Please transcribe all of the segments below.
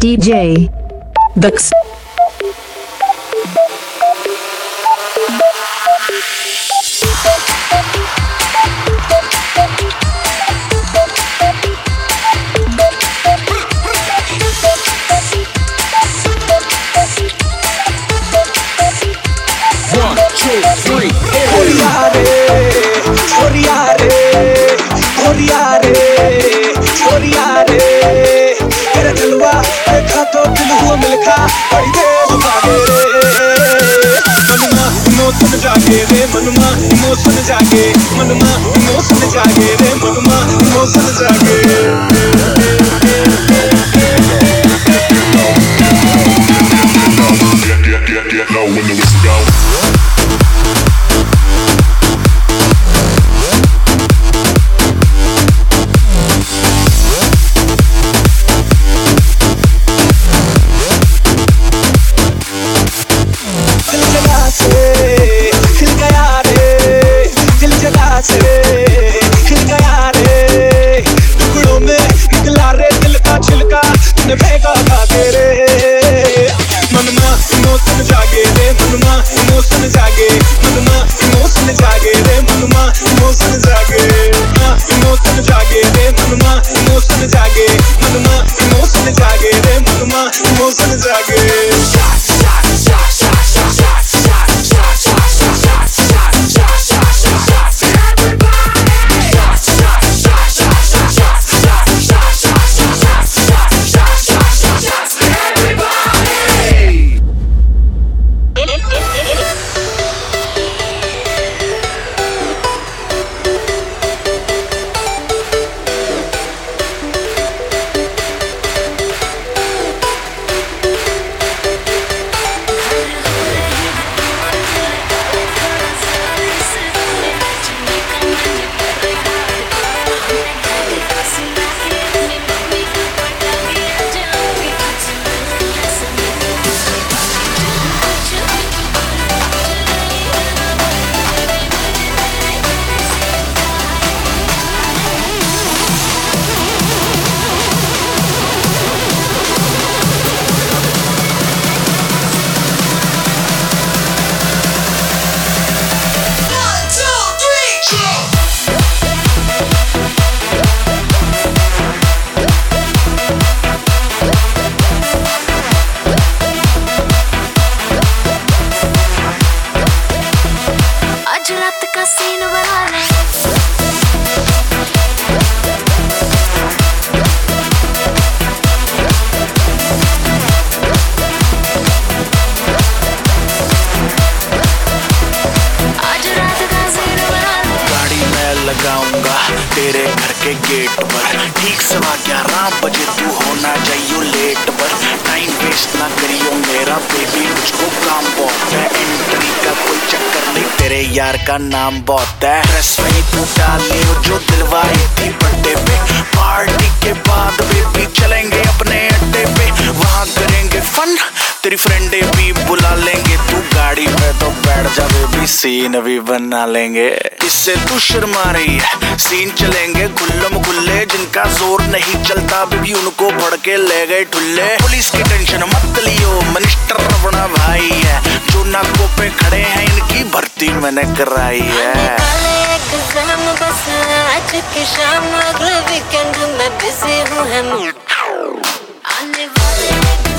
DJ Dux. मनुमा emotion जागे मनुमा emotion जागे रे मनुमा इमोशन जागे get low when the whistle go. तेरे घर के गेट पर ठीक 11:15 बजे तू होना चाहिए लेट पर टाइम वेस्ट ना करियो मेरा बेबी मुझको काम बहुत है एंट्री का कोई चक्कर नहीं तेरे यार का नाम बहुत है ड्रेस वही तू डाली जो दिलवाई थी बर्थडे पे पार्टी के बाद बेबी चलेंगे अपने अड्डे पे वहाँ करेंगे फन तेरी फ्रेंडे भी बुला लेंगे तू गाड़ी पे तो बैठ जा बेबी सीन भी बना लेंगे इससे तू शर्मा रही है सीन चलेंगे गुल्लम गुल्ले जिनका जोर नहीं चलता बेबी उनको भड़ के ले गए ठुल्ले पुलिस की टेंशन मत लियो मिनिस्टर अपना भाई है जो नाकों पे खड़े हैं इनकी भर्ती मैंने कराई है बस आज की शाम अगले वीकेंड में बिजी हूँ आने वाले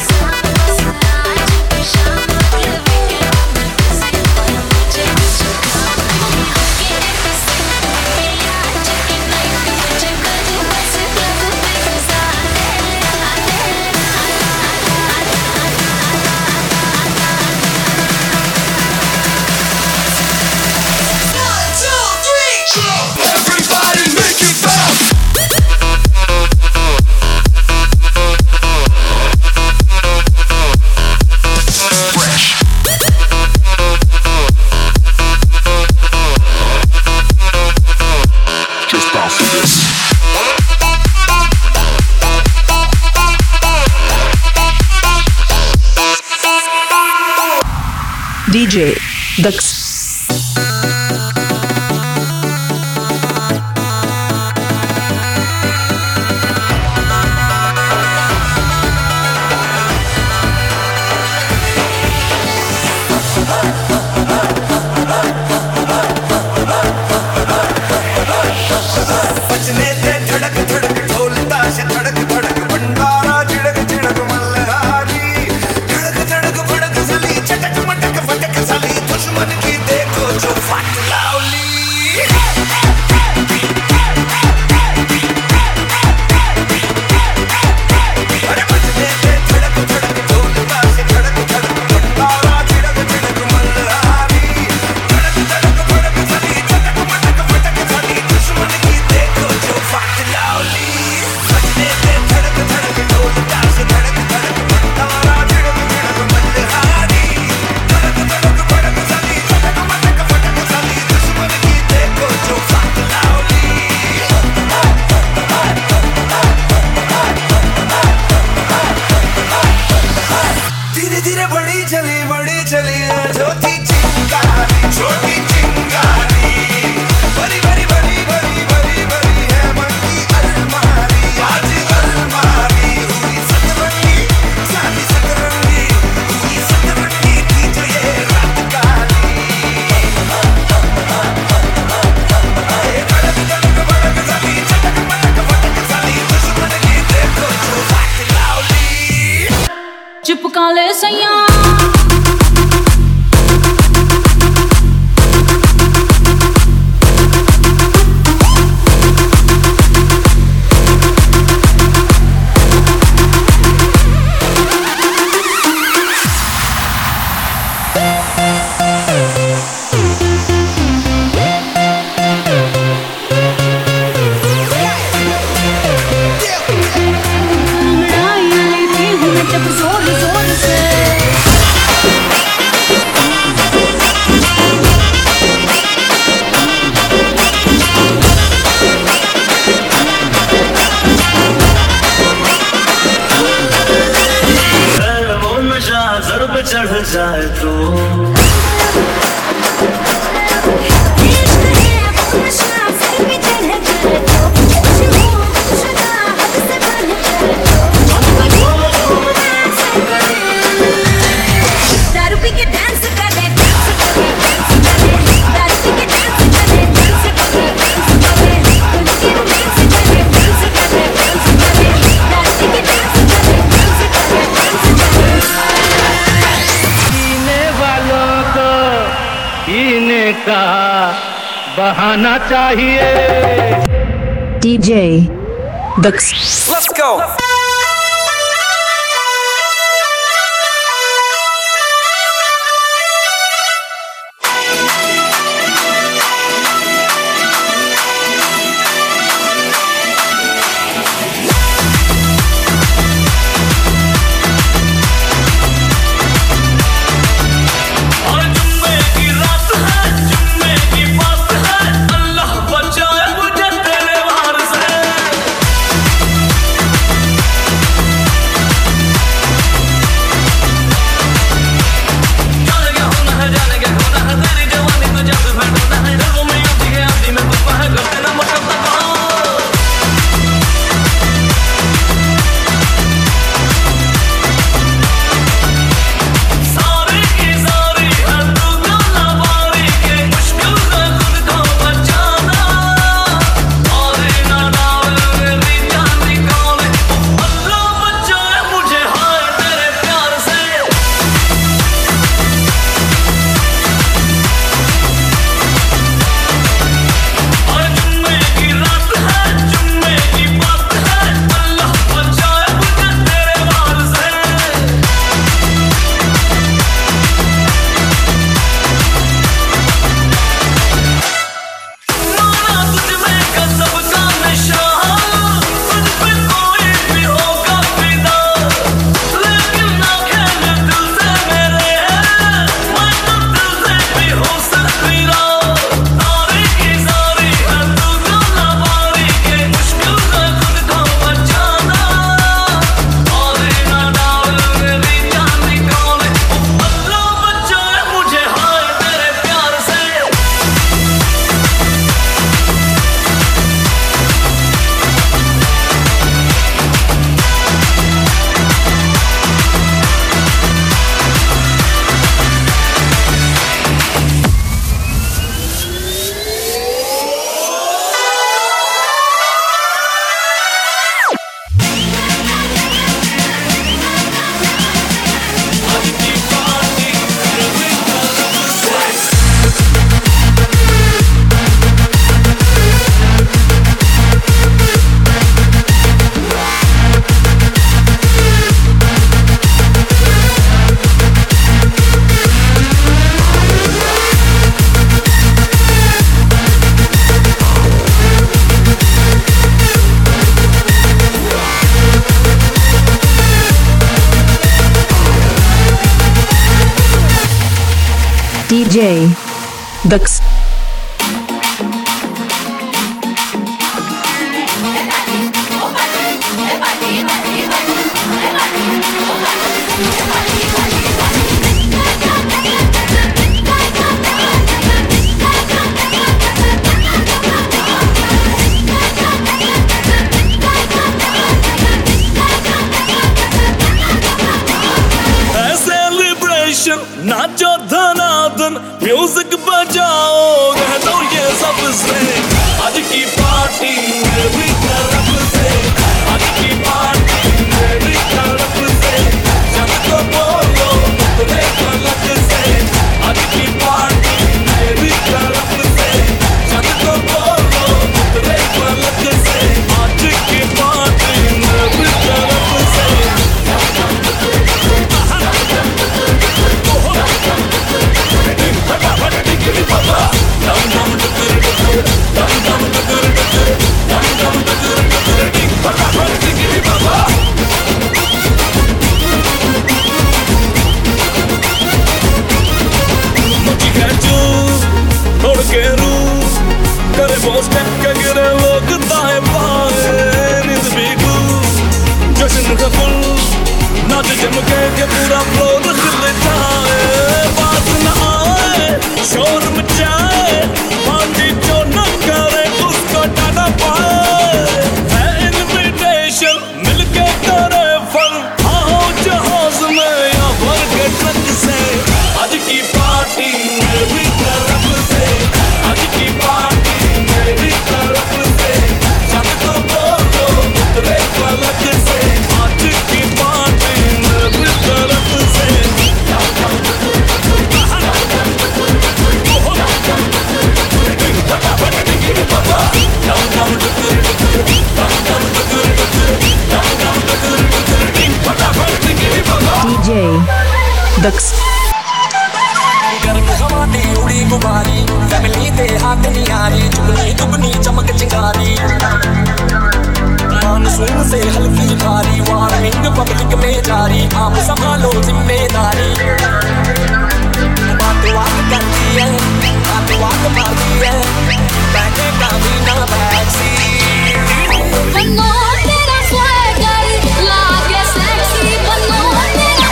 DJ Dux. धीरे धीरे बड़ी चली छोटी चिंगारी छोटी चिंगारी बड़ी बड़ी बड़ी बड़ी बड़ी बड़ी है मन की अलमारी आज अलमारी हुई सतरंगी चांदी सतरंगी हुई सतरंगी थी जो ये रात काली कड़क कड़क बड़क साली चटक पटक फटक साली दुश्मन की देखो जो बात लाउली चिपका ले सैया चढ़ जाए तो का बहाना चाहिए DJ Dux. Let's go. DJ Dux. Everybody, celebration नाचो धनाधन म्यूजिक बजाओ कह दो ये सबसे आज की पार्टी मेरी तरफ से आज की पार्टी मेरी तरफ से सबको बोलो मुझे पलक से आज की पार्टी मेरी तरफ से सबको बोलो मुझे पलक से आज की पार्टी मेरी तरफ से मुझे खेचो तोड़ के रू करे वो स्टेप के गिरे लोग दाएं बाएं नींद भी गुल जश्न का फुल नाच जम के पूरा फ्लोर खिल जाए बात न आए शोर मचाए पार्टी जो न करे उसको डाना पाए है इनविटेशन मिलके करे फन आओ जहाज में या भर के ट्रक से आज की पार्टी मेरी तरफ से आज की पार्टी मेरी तरफ से सबको बोलो मुझे पलक से आज की पार्टी मेरी तरफ से DJ Dux गर्म हवा दी उड़ी गुबारी फैमिली दे हाथ नियारी चुगली दुगनी चमक चिंगारी मानसून से हल्की भारी वार्निंग पब्लिक में जारी आप संभालो जिम्मेदारी बात वाक करती है बात वाक मारती है बैठे का भी ना बैठी बनो तेरा swagger लागे sexy बनो तेरा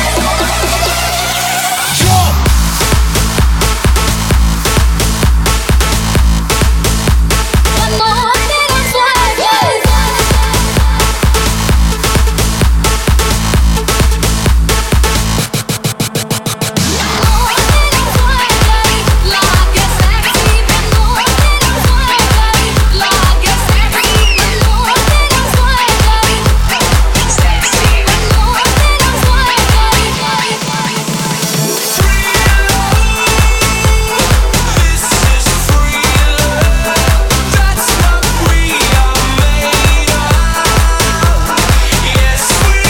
बनो तेरा swagger लागे sexy बनो तेरा swagger लागे sexy बनो तेरा swagger sexy बनो तेरा swagger This is free love. That's what we are made of. Yes, we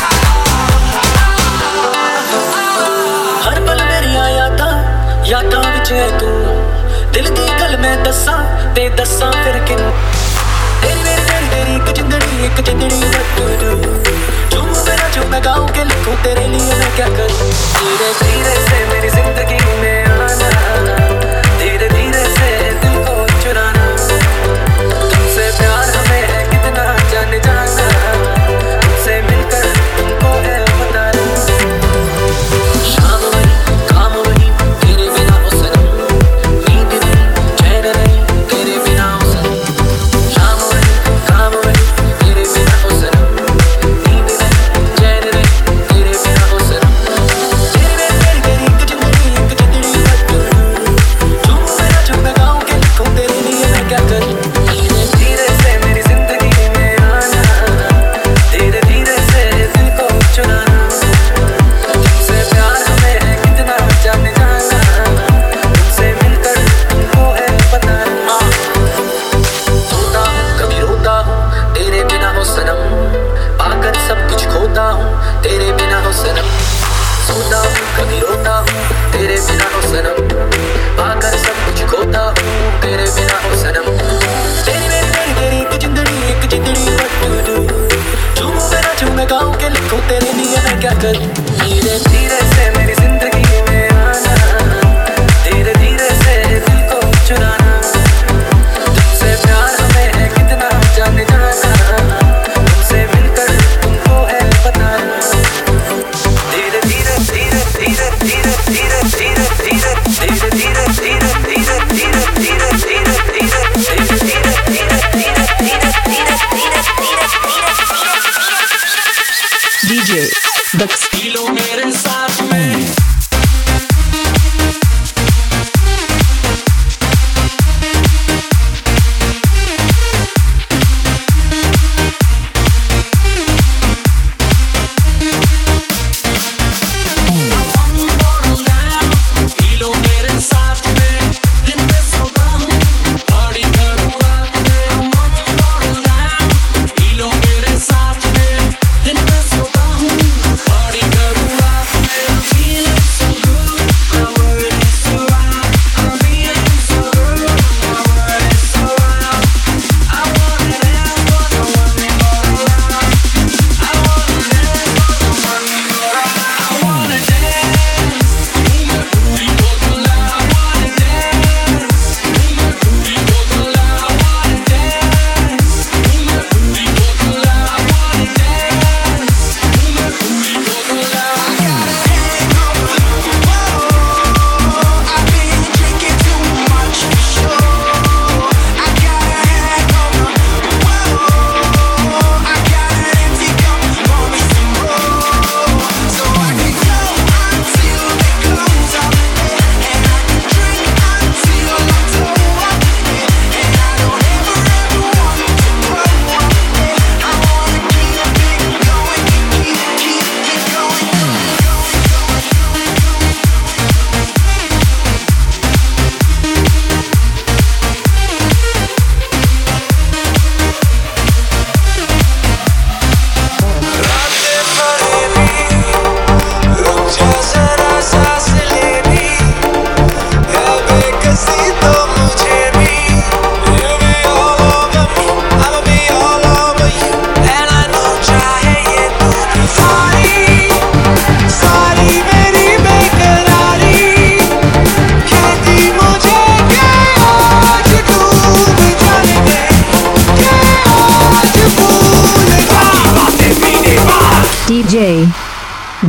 हर पल मेरिया यादां विच है तू दिल दी गल मैं दस्सां ते दस्सां फिर किन तेरी मेरी तेरी तेरी एक जिंदड़ी बटू जो मेरा जो मैं गाऊं के लिखूं तेरे लिए मैं क्या करूं धीरे धीरे से मेरी जिंदगी में आना धीरे धीरे से दिल को चुराना तुमसे प्यार हमें है कितना जाने जाना तुमसे मिलकर तुमको है बताना शाम वही काम वही तेरे बिना हो सनम नींद नहीं चैन नहीं तेरे बिना हो सनम शाम वही काम वही तेरे बिना हो सनम नींद नहीं चैन नहीं तेरे बिना हो सनम तेरी मेरी तेरी तेरी एक जिंदड़ी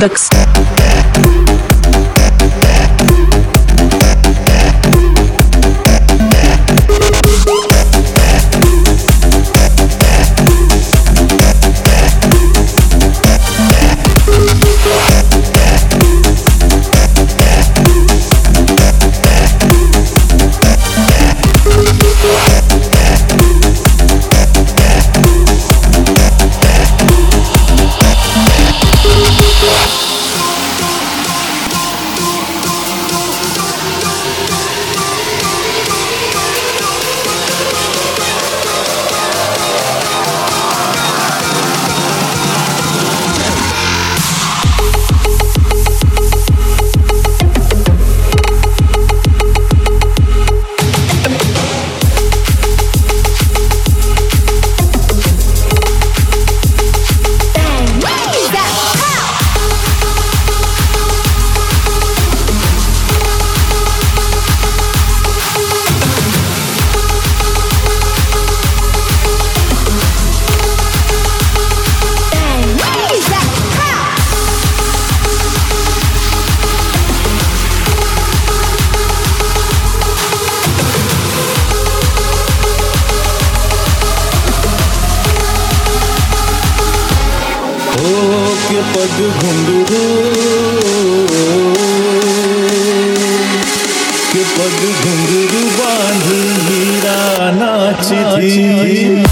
दक्ष पग घुंघरू के पग घुंघरू बांध मीरा नाची थी।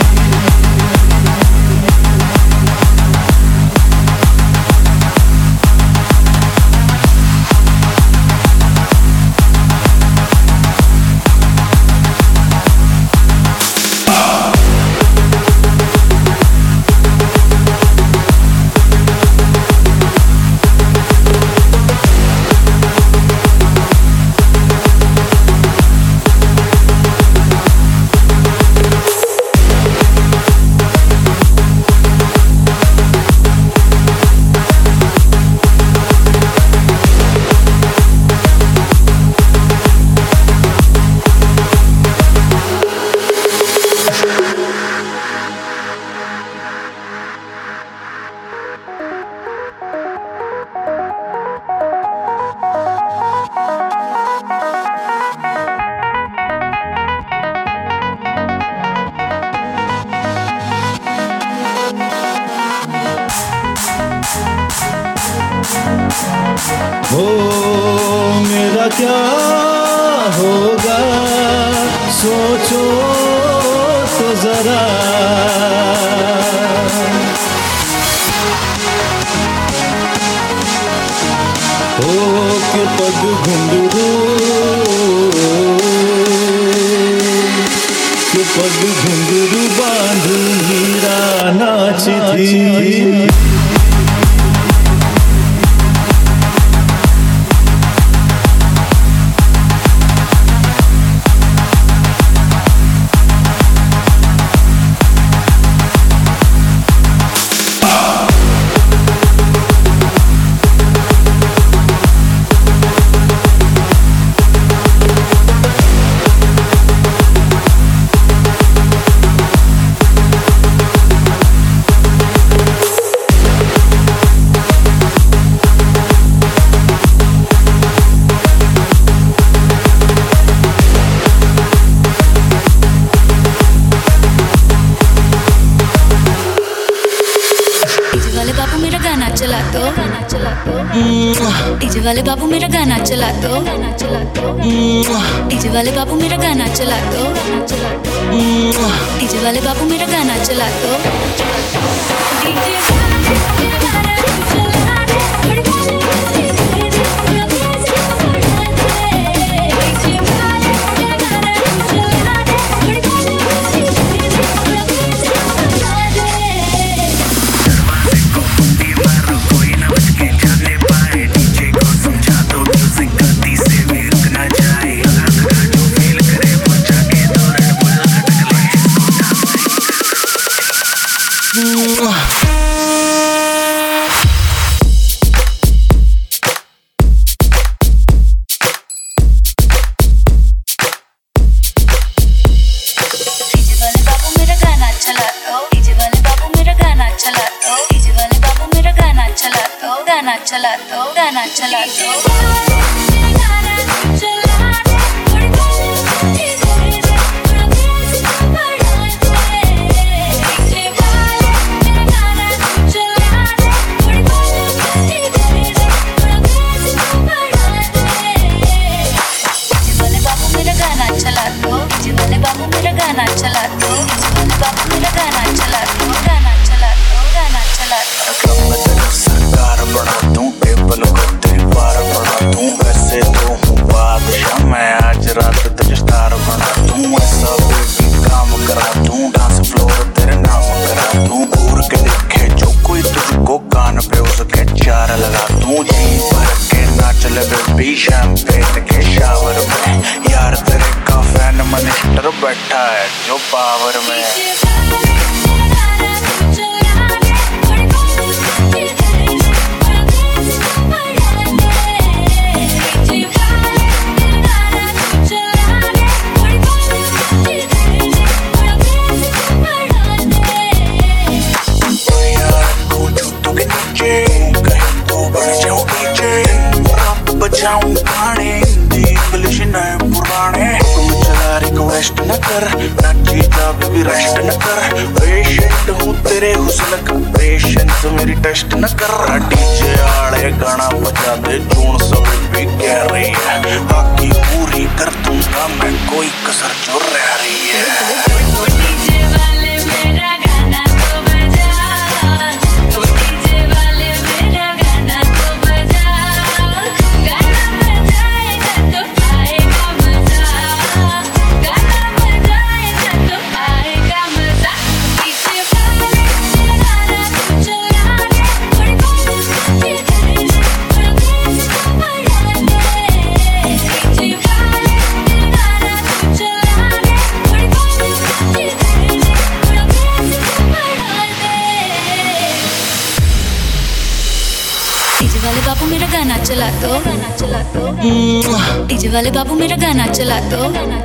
हो मेरा क्या होगा सोचो तो जरा, हो के पग घुंघरू के पग घुंघरू बांध मीरा नाची थी। डीजे वाले बाबू मेरा गाना चला दो, डीजे वाले बाबू मेरा गाना चला दो, डीजे वाले बाबू मेरा गाना चला दो। गाना चला दो गाना चला दो बाबू मेरा गाना चला दो गाना चला दो गाना चला दो मैं तेरा सरकार बना दूं टेबल को तेरी पार बना दूं वैसे तो हूँ बादशाह मैं आज रात तुझे स्टार बना दूं ऐसा बेबी काम करा दूं डांस फ्लोर तेरे नाम करा दूं घूर के देखे जो कोई तुझको कान पे उसके चार लगा दूं जी भर के नाच ले बेबी शैंपेन के शावर में यार तेरे का फैन मिनिस्टर बैठा है जो पावर में बजाऊं गाने हिंदी इंग्लिश नए पुराने तुम चला रिक्वेस्ट न कर नाची जा बेबी रेस्ट न कर पेशेंट हूँ तेरे हुस्न का पेशेंस मेरी टेस्ट न कर डीजे आड़े गाना बजा दे जून सब भी कह रही है बाकी पूरी कर दूंगा मैं कोई कसर जो रह रही है बाबू मेरा गाना चला दो डीजे वाले बाबू मेरा गाना चला दो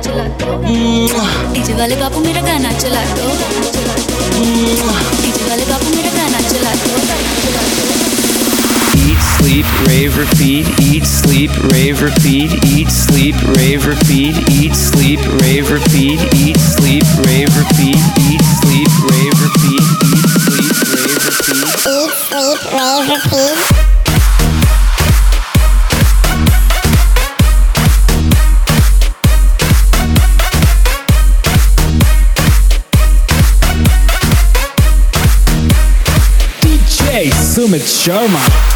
डीजे वाले बाबू मेरा गाना चला दो डीजे वाले बाबू मेरा गाना चला दो Eat, sleep, rave, repeat. Eat, sleep, rave, repeat. Eat, sleep, rave, repeat. Eat, sleep, rave, repeat. Eat, sleep, rave, repeat. Eat, sleep, rave, repeat. Eat, sleep, rave, repeat. Eat, sleep, rave, repeat. Sumit Sharma.